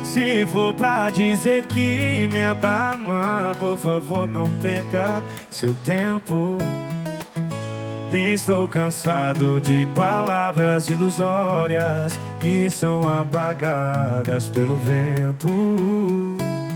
Se for pra dizer que me ama, por favor não perca seu tempo. Estou cansado de palavras ilusórias que são apagadas pelo vento.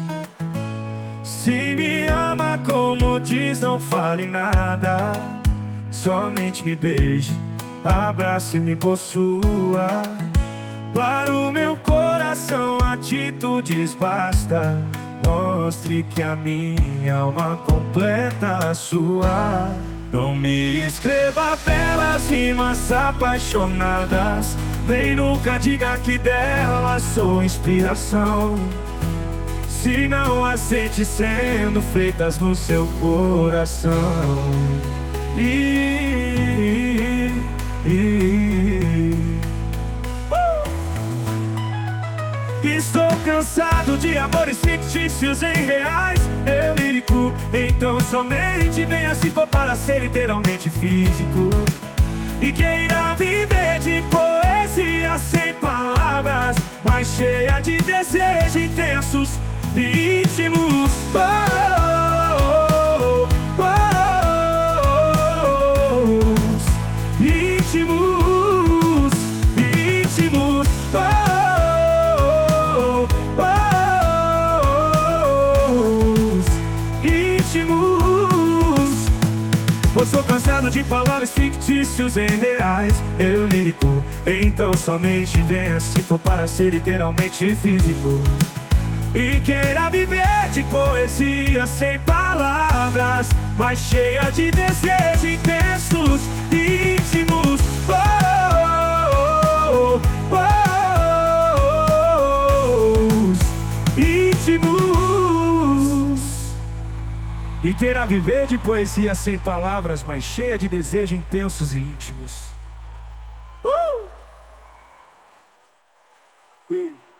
Se me ama como diz, não fale nada. Somente me beije, abrace e me possua. Para o meu coração atitudes basta. Mostre que a minha alma completa a sua. Não me escreva belas rimas apaixonadas, nem nunca diga que delas sou inspiração. Se não aceite sendo feitas no seu coração. Estou cansado de amores fictícios em reais. Eu lírico, então somente venha se for para ser literalmente físico. E queira viver de poesia sem palavras, mas cheia de desejos intensos e íntimos. Íntimos, íntimos. Eu sou cansado de palavras fictícios em reais. Eu lírico, então somente venha se for para ser literalmente físico. E queira viver de poesia sem palavras, mas cheia de desejos intensos e íntimos. Íntimos. E queira viver de poesia sem palavras, mas cheia de desejos intensos e íntimos.